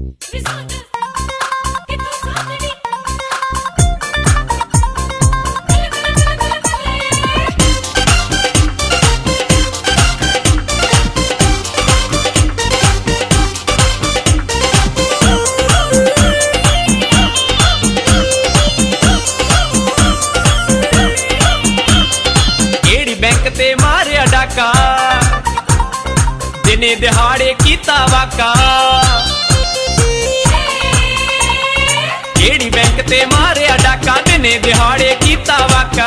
मारिया डाका दिने दिहाड़े कीता वाका केड़ी बैंक ते मारिया डाका दिने दिहाड़े कीता वाका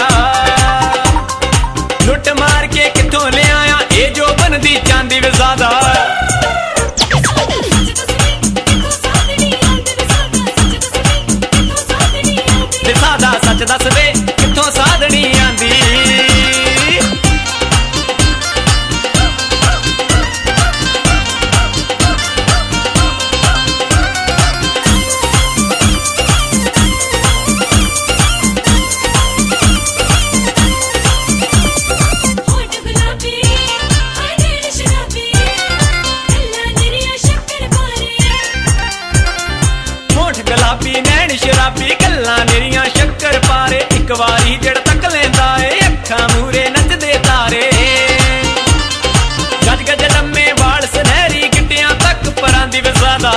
लुट मार के किथों ले आया ए जो बनदी चांदी वे ज़्यादा सच दस वे किथों साधनी आंदी शराबी गल्लां मेरियां शक्कर पारे एक वारी जड़ तक लेंदा है अखां मूरे नचदे तारे गज गज लम्मे वाल सुनहरी गिट्टियां तक परांदी वे ज़्यादा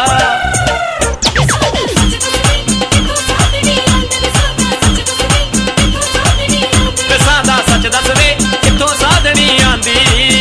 सच दस वे किथों साधनी आंदी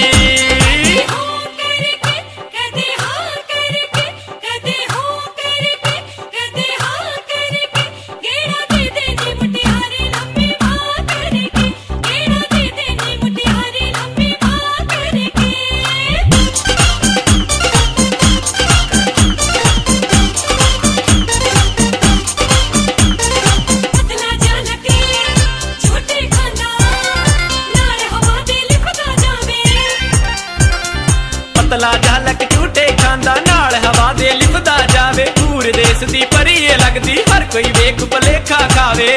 पतला झालक झूठे खांदा नाल हवा दे लिपदा जावे पूरे देश दी परी लगदी हर कोई वेख भलेखा खावे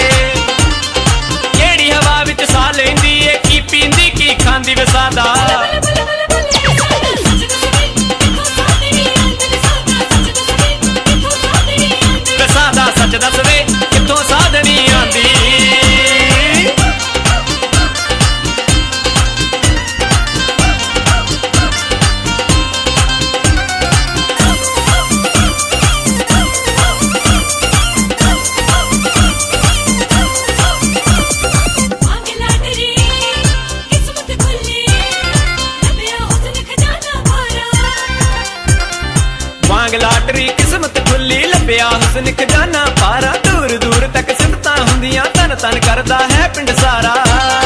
केड़ी हवा विच सा लेंदी ए की पींदी की खांदी वे सादा सच दस वे किथों साधनी आंदी लाटरी किस्मत खुली लभ्या हुस्न खजाना पारा दूर दूर तक सिफतां हुंदियां तन तन करदा है पिंड सारा।